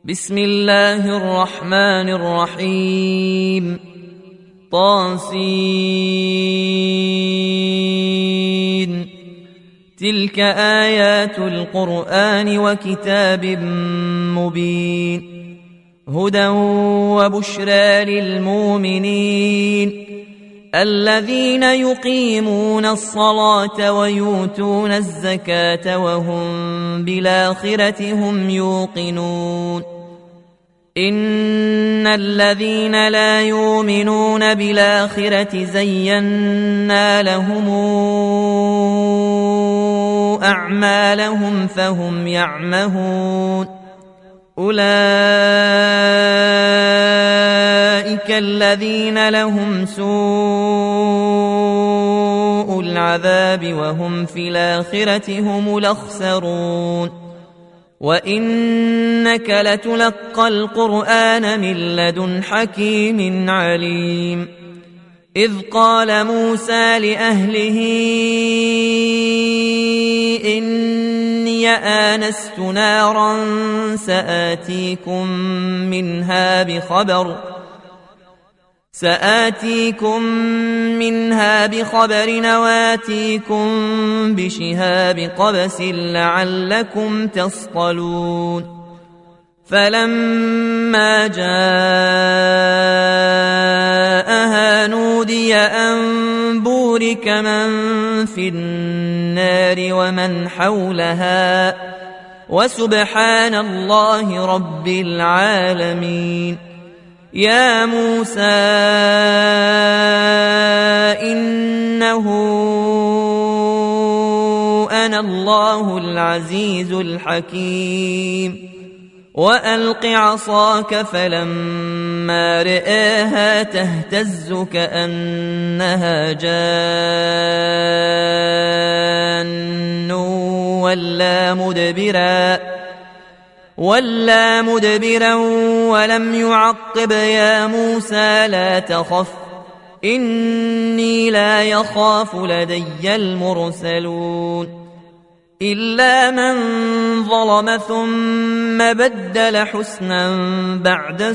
بسم الله الرحمن الرحيم. طاسين. تلك آيات القرآن وكتاب مبين، هدى وبشرى للمؤمنين الذين يقيمون الصلاة ويؤتون الزكاة وهم بالآخرة هم يوقنون. إن الذين لا يؤمنون بالآخرة زينا لهم أعمالهم فهم يعمهون. أولئك الذين لهم سوء العذاب وهم في الآخرة هم الأخسرون. وإنك لتلقى القرآن من لدن حكيم عليم. إذ قال موسى لأهله إني آنست نارا سآتيكم منها بخبر وآتيكم بشهاب قبس لعلكم تصطلون. فلما جاءها نودي أن بورك من في النار ومن حولها وسبحان الله رب العالمين. يا موسى إنه أنا الله العزيز الحكيم. وألق عصاك فلما رآها تهتز كأنها جان ولا مدبرا ولم يعقب. يا موسى لا تخف إني لا يخاف لدي المرسلون. إلا من ظلم ثم بدل حسنا بعد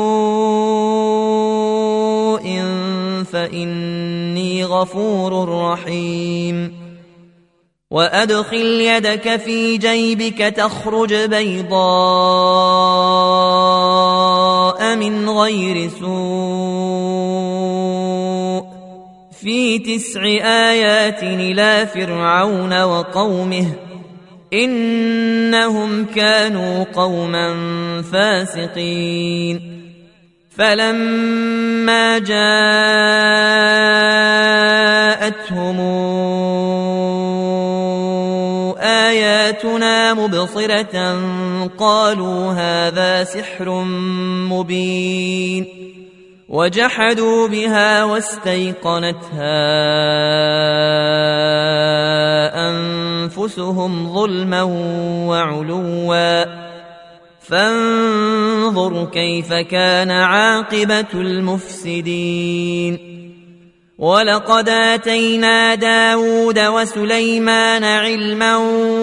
سوء فإني غفور رحيم. وأدخل يدك في جيبك تخرج بيضاء من غير سوء في 9 آيات إلى فرعون وقومه إنهم كانوا قوما فاسقين. فلما جاءتهم آياتنا مبصرة قالوا هذا سحر مبين. وجحدوا بها واستيقنتها أنفسهم ظلما وعلوا فانظر كيف كان عاقبة المفسدين. ولقد آتينا داود وسليمان علما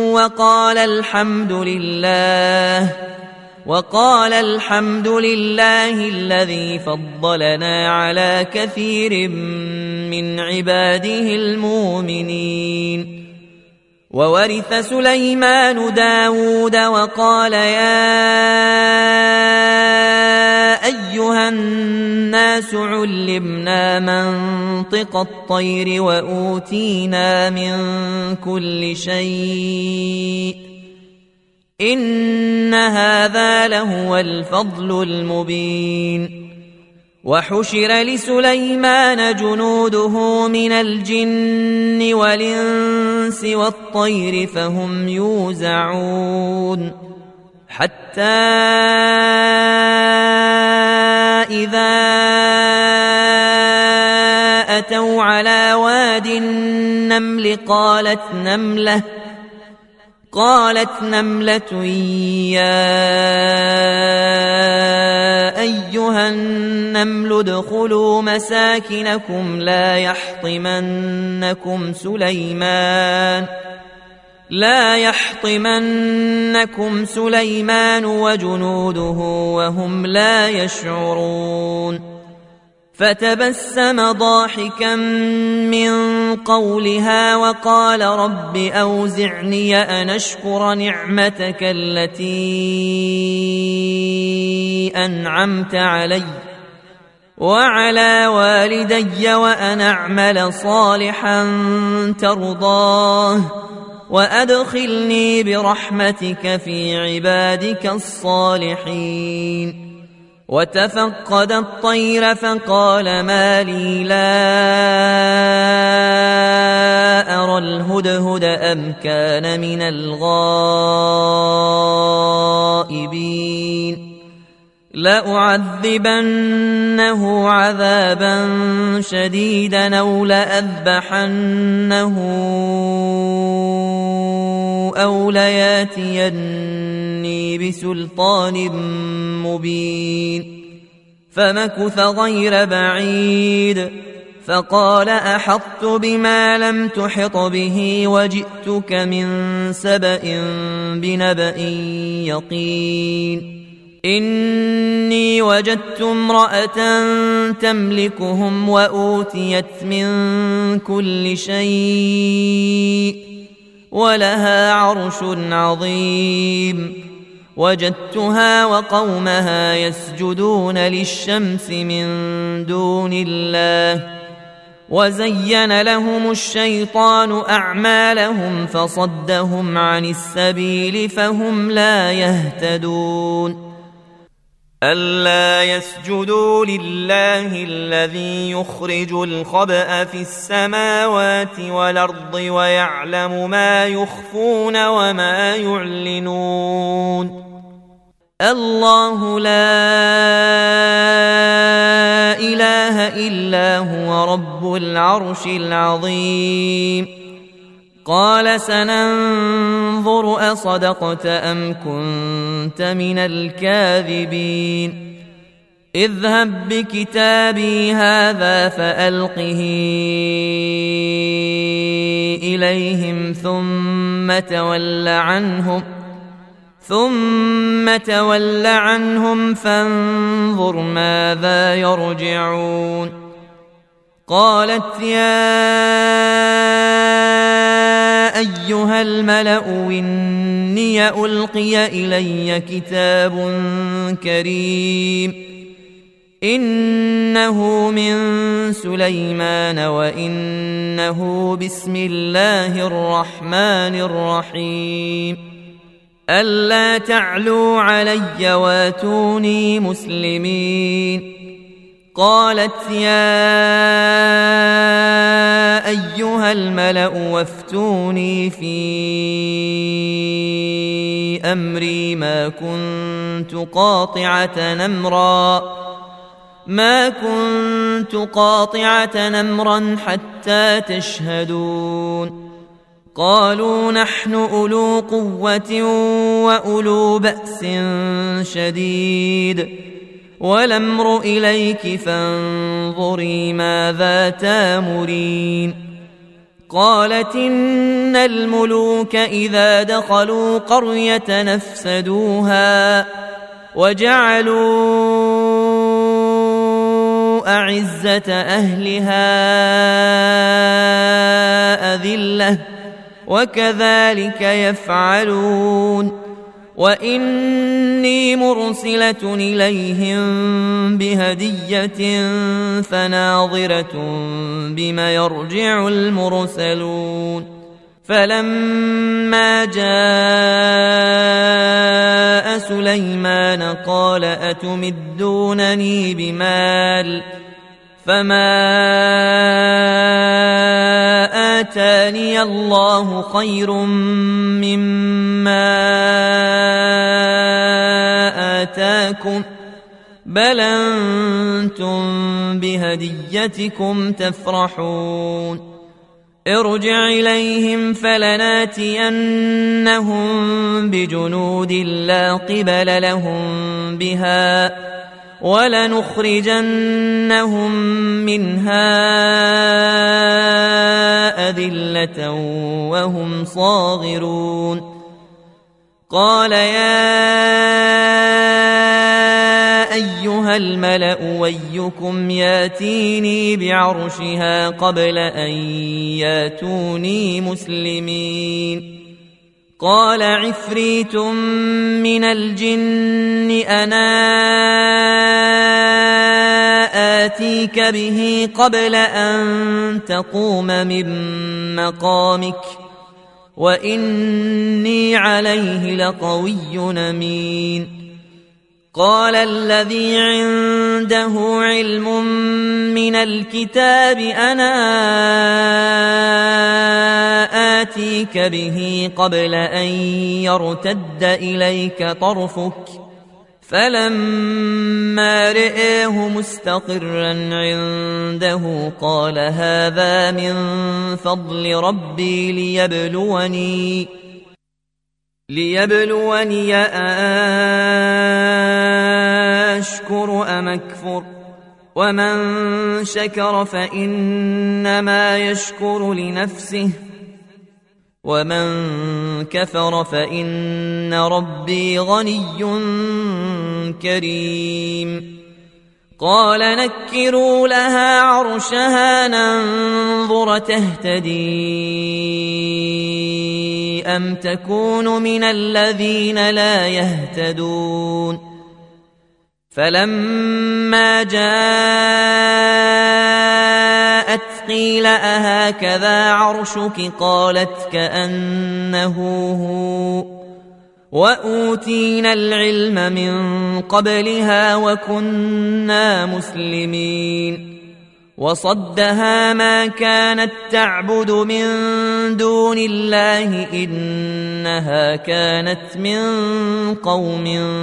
وقال الحمد لله الذي فضلنا على كثير من عباده المؤمنين. وورث سليمان داود وقال يا أيها الناس علمنا منطق الطير وأوتينا من كل شيء إن هذا لهو الفضل المبين. وحشر لسليمان جنوده من الجن والإنس والطير فهم يوزعون. حتى إذا أتوا على واد النمل قالت نملة يا أيها النمل ادخلوا مساكنكم لا يحطمنكم سليمان لا يحطمنكم سليمان وجنوده وهم لا يشعرون فتبسم ضاحكا من قولها وقال رب أوزعني أن أشكر نعمتك التي أنعمت علي وعلى والدي وأن أعمل صالحا ترضاه وأدخلني برحمتك في عبادك الصالحين وتفقد الطير فقال ما لي لا أرى الهدهد أم كان من الغائبين لأعذبنه عذابا شديدا أو لأذبحنه أو لياتيني بسلطان مبين فمكث غير بعيد فقال أحطت بما لم تحط به وجئتك من سبأ بنبأ يقين إني وجدت امرأة تملكهم وأوتيت من كل شيء ولها عرش عظيم وجدتها وقومها يسجدون للشمس من دون الله وزين لهم الشيطان أعمالهم فصدهم عن السبيل فهم لا يهتدون ألا يسجدوا لله الذي يخرج الخبأ في السماوات والأرض ويعلم ما يخفون وما يعلنون الله لا إله إلا هو رب العرش العظيم قال سننظر أصدقت أم كنت من الكاذبين اذهب بكتابي هذا فألقه إليهم ثم تول عنهم فانظر ماذا يرجعون قالت يا أيها الملأ إني ألقي إلي كتاب كريم إنه من سليمان وإنه بسم الله الرحمن الرحيم ألا تعلوا علي واتوني مسلمين قالت يا أيها الملأ وافتوني في أمري ما كنت قاطعة نمرا حتى تشهدون قالوا نحن أولو قوة وأولو بأس شديد والأمر إليك فانظري ماذا تامرين قالت إن الملوك إذا دخلوا قرية نفسدوها وجعلوا أعزة أهلها أذلة وكذلك يفعلون وإني مرسلة إليهم بهدية فناظرة بما يرجع المرسلون فلما جاء سليمان قال أتمدونني بمال فما آتاني الله خير مما آتاكم بل أنتم بهديتكم تفرحون ارجع إليهم فلناتينهم بجنود لا قبل لهم بها ولنخرجنهم منها أذلة وهم صاغرون قال يا أيها الملأ أيكم ياتيني بعرشها قبل أن ياتوني مسلمين قال عفريت من الجن أنا آتيك به قبل أن تقوم من مقامك وإني عليه لقوي أمين قال الذي عنده علم من الكتاب أنا آتيك به قبل أن يرتد إليك طرفك فلما رآه مستقرا عنده قال هذا من فضل ربي ليبلوني أشكر أم أكفر ومن شكر فإنما يشكر لنفسه ومن كفر فإن ربي غني كريم قال نكروا لها عرشها ننظر تهتدي أم تكون من الذين لا يهتدون فلما جاءت قيل أهكذا عرشك قالت كأنه هو وأوتينا العلم من قبلها وكنا مسلمين وصدها ما كانت تعبد من دون الله إنها كانت من قوم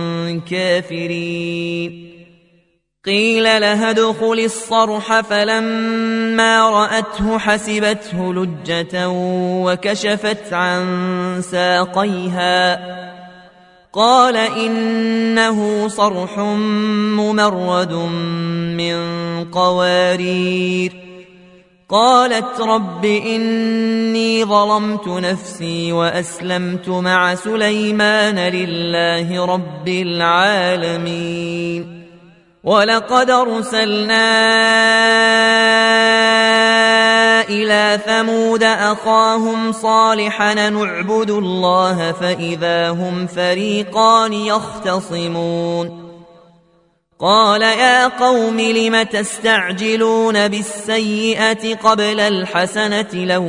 كافرين قيل لها ادخل الصرح فلما رأته حسبته لجة وكشفت عن ساقيها قال إنه صرح ممرد من قوارير قالت رب إني ظلمت نفسي وأسلمت مع سليمان لله رب العالمين ولقد أرسلنا إلى ثمود أخاهم صالحا نعبد الله فإذا هم فريقان يختصمون قال يا قوم لم تستعجلون بالسيئة قبل الحسنة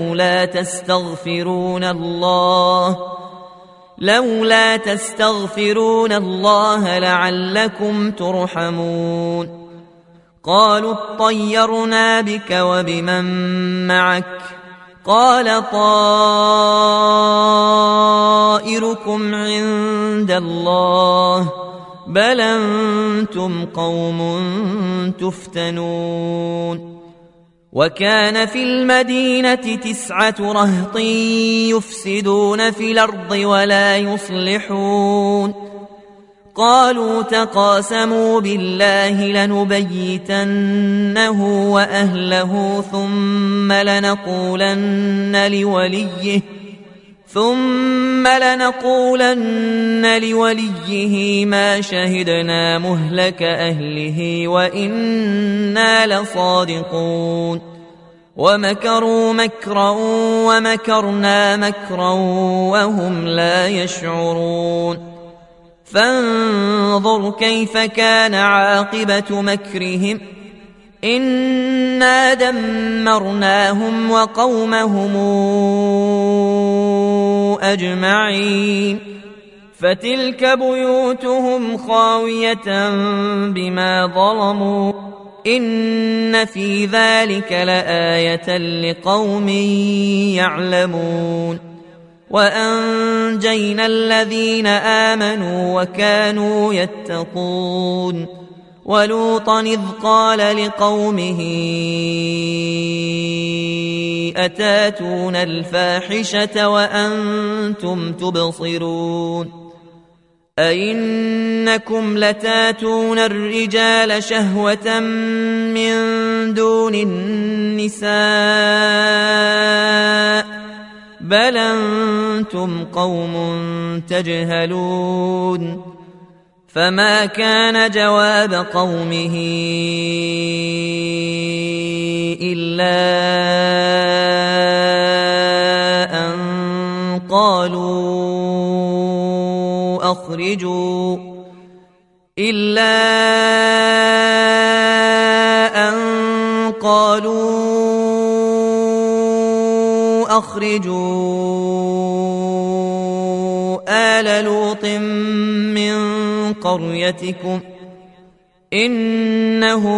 لولا تستغفرون الله لعلكم ترحمون قالوا اطيرنا بك وبمن معك قال طائركم عند الله بل أنتم قوم تفتنون وكان في المدينة 9 رهط يفسدون في الأرض ولا يصلحون قالوا تقاسموا بالله لنبيتنه وأهله ثم لنقولن لوليه ما شهدنا مهلك أهله وإنا لصادقون ومكروا مكرا ومكرنا مكرا وهم لا يشعرون فانظر كيف كان عاقبة مكرهم إنا دمرناهم وقومهم أجمعين فتلك بيوتهم خاوية بما ظلموا إن في ذلك لآية لقوم يعلمون وأنجينا الذين آمنوا وكانوا يتقون ولوطا إذ قال لقومه أتاتون الفاحشة وأنتم تبصرون أئنكم لتاتون الرجال شهوة من دون النساء بل أنتم قوم تجهلون فما كان جواب قومه إلا أن قالوا أخرجوا آل لوط من قريتكم إنهم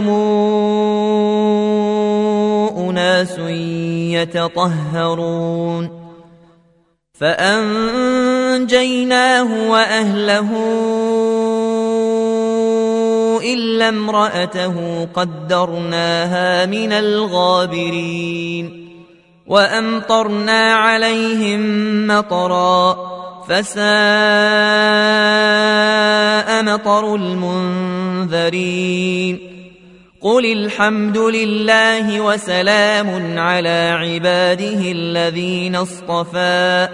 أناس يتطهرون فأنجيناه وأهله إلا امرأته قدرناها من الغابرين وأمطرنا عليهم مطرا فساء مطر المنذرين قل الحمد لله وسلام على عباده الذين اصطفى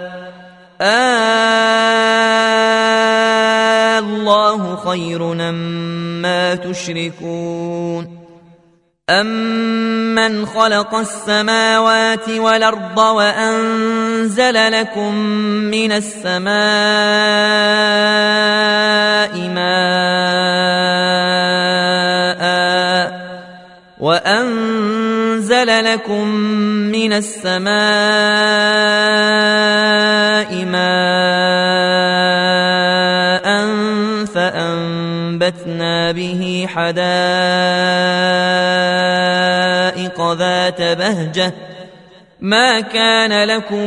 الله خير أمّا تشركون أَمَّنْ خَلَقَ السَّمَاوَاتِ وَالْأَرْضَ وَأَنزَلَ لَكُم مِّنَ السَّمَاءِ مَاءً فَأَنبَتْنَا بِهِ حَدَائِقَ ذَاتَ بَهْجَةٍ مَا كَانَ لَكُمْ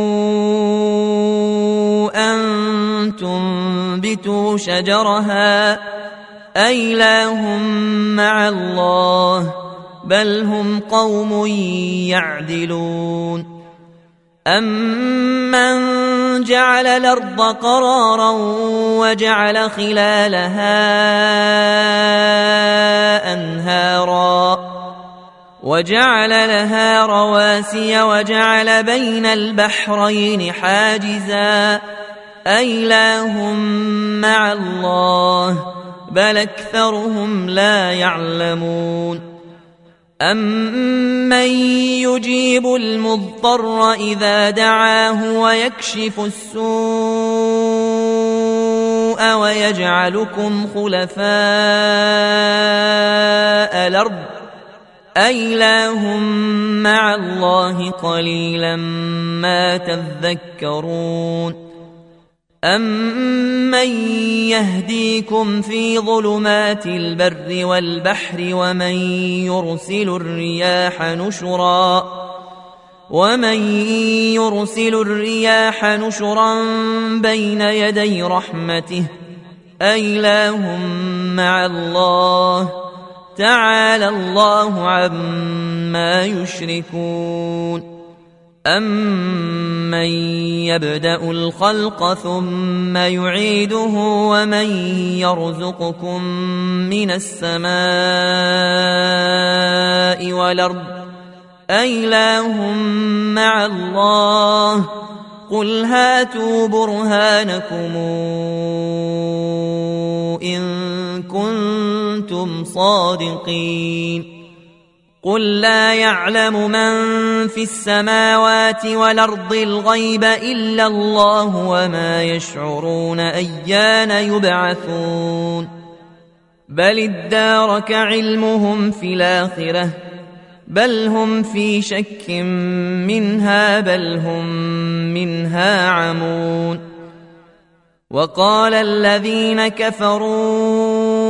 أَن تُنبِتُوا شَجَرَهَا أَإِلَٰهٌ مَّعَ اللَّهِ بل هم قوم يعدلون أمن جعل الأرض قرارا وجعل خلالها أنهارا وجعل لها رواسي وجعل بين البحرين حاجزا أإله مع الله بل أكثرهم لا يعلمون أَمَّن يُجِيبُ الْمُضْطَرَّ إِذَا دَعَاهُ وَيَكْشِفُ السُّوءَ وَيَجْعَلُكُمْ خُلَفَاءَ الْأَرْضِ أَإِلَٰهٌ مَّعَ اللَّهِ قَلِيلًا مَّا تَذَكَّرُونَ أَمَّن يَهْدِيكُمْ فِي ظُلُمَاتِ الْبَرِّ وَالْبَحْرِ وَمَن يُرْسِلُ الرِّيَاحَ نُشُرًا بَيْنَ يَدَيْ رَحْمَتِهِ أَإِلَٰهٌ مَّعَ اللَّهِ تَعَالَى اللَّهُ عَمَّا يُشْرِكُونَ أَمَّن يَبْدَأُ الْخَلْقَ ثُمَّ يُعِيدُهُ وَمَن يَرْزُقُكُم مِّنَ السَّمَاءِ وَالْأَرْضِ أَإِلَٰهٌ مَّعَ اللَّهِ قُلْ هَاتُوا بُرْهَانَكُمْ إِن كُنتُمْ صَادِقِينَ قُل لا يعلم من في السماوات والأرض الغيب إلا الله وما يشعرون أيان يبعثون بل ادارك علمهم في الآخرة بل هم في شك منها بل هم منها عمون وقال الذين كفروا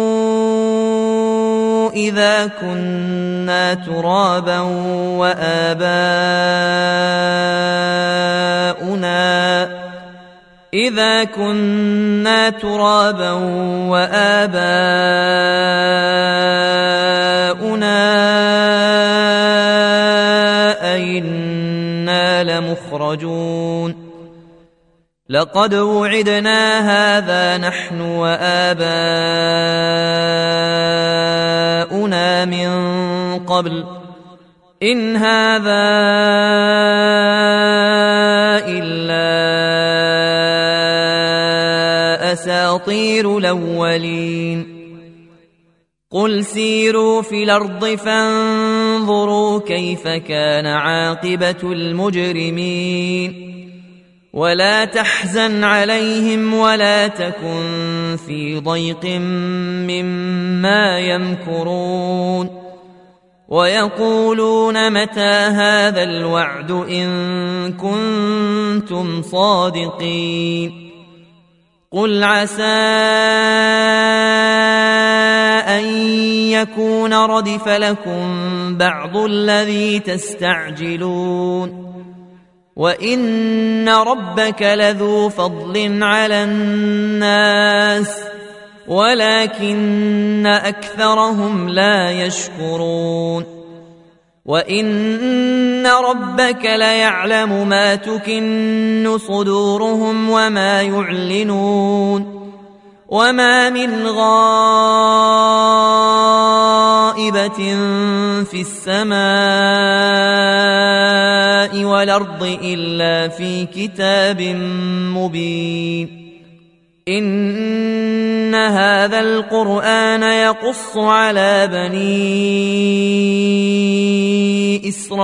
إذا كنا ترابا وآباؤنا أئنا لمخرجون لقد وعدنا هذا نحن وآباؤنا من قبل إن هذا إلا أساطير الأولين قل سيروا في الأرض فانظروا كيف كان عاقبة المجرمين ولا تحزن عليهم ولا تكن في ضيق مما يمكرون ويقولون متى هذا الوعد إن كنتم صادقين قل عسى أن يكون ردف لكم بعض الذي تستعجلون وإن ربك لذو فضل على الناس ولكن أكثرهم لا يشكرون وإن ربك ليعلم ما تكن صدورهم وما يعلنون وما من غائبة في السماء والأرض إلا في كتاب مبين إن هذا القرآن يقص على بني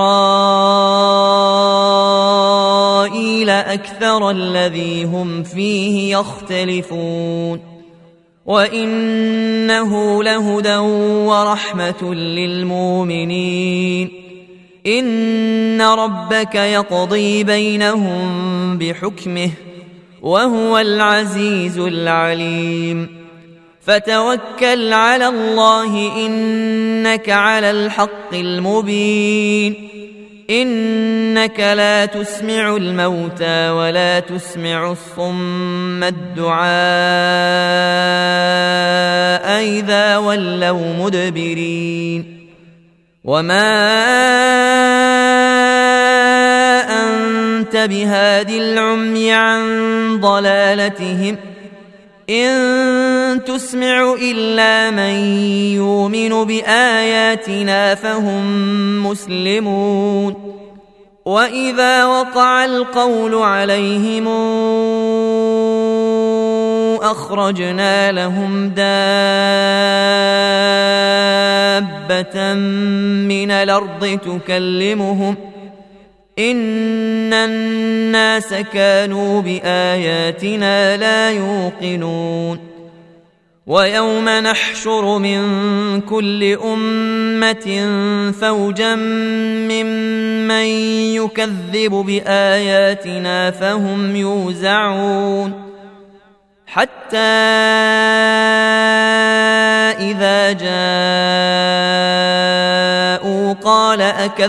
إسرائيل أكثر الذي هم فيه يختلفون وإنه لهدى ورحمة للمؤمنين إن ربك يقضي بينهم بحكمه وهو العزيز العليم فتوكل على الله إنك على الحق المبين إنك لا تسمع الموتى ولا تسمع الصم الدعاء إذا ولوا مدبرين وما أنت بهاد العمي عن ضلالتهم إن تسمع إلا من يؤمن بآياتنا فهم مسلمون وإذا وقع القول عليهم أخرجنا لهم دابة من الأرض تكلمهم إن الناس كانوا بآياتنا لا يوقنون ويوم نحشر من كل أمة فوجا ممن يكذب بآياتنا فهم يوزعون حتى إذا جاءوا قال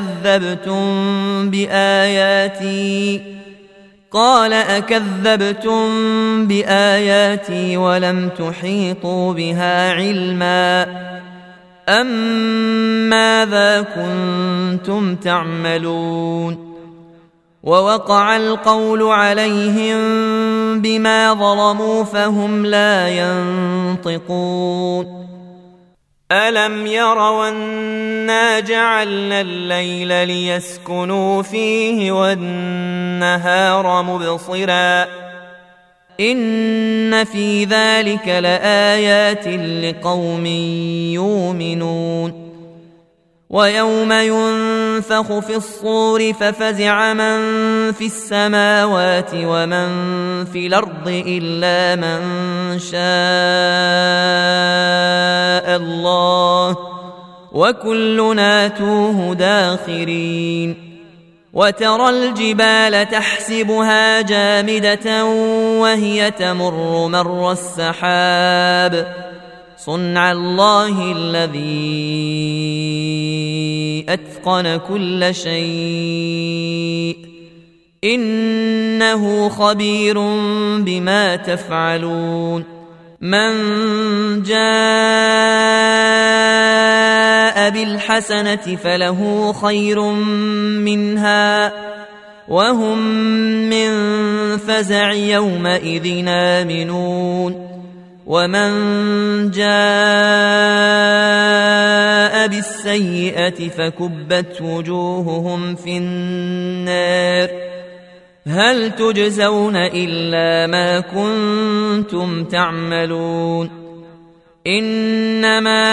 أكذبتم بآياتي ولم تحيطوا بها علما أم ماذا كنتم تعملون ووقع القول عليهم بما ظلموا فهم لا ينطقون ألم يروا أنا جعلنا الليل ليسكنوا فيه والنهار مبصرا إن في ذلك لآيات لقوم يؤمنون ويوم ينفخ في الصور ففزع من في السماوات ومن في الأرض إلا من شاء الله وكلنا آتوه داخرين وترى الجبال تحسبها جامدة وهي تمر مر السحاب صنع الله الذي أتقن كل شيء إنه خبير بما تفعلون من جاء بالحسنة فله خير منها وهم من فزع يومئذ آمنون ومن جاء بالسيئة فكبت وجوههم في النار هل تجزون إلا ما كنتم تعملون إنما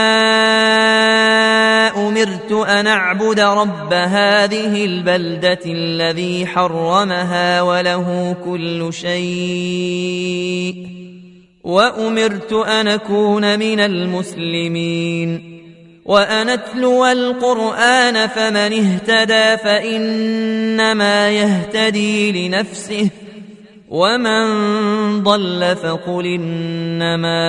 أمرت أن أعبد رب هذه البلدة الذي حرمها وله كل شيء وأمرت أن أكون من المسلمين وأن أتلو القرآن فمن اهتدى فإنما يهتدي لنفسه ومن ضل فقل إنما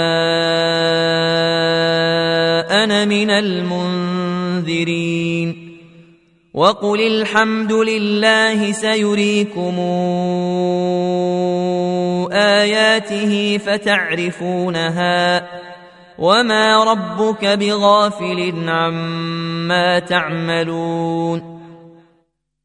أنا من المنذرين وقل الحمد لله سيريكم آياته فتعرفونها وما ربك بغافل عما تعملون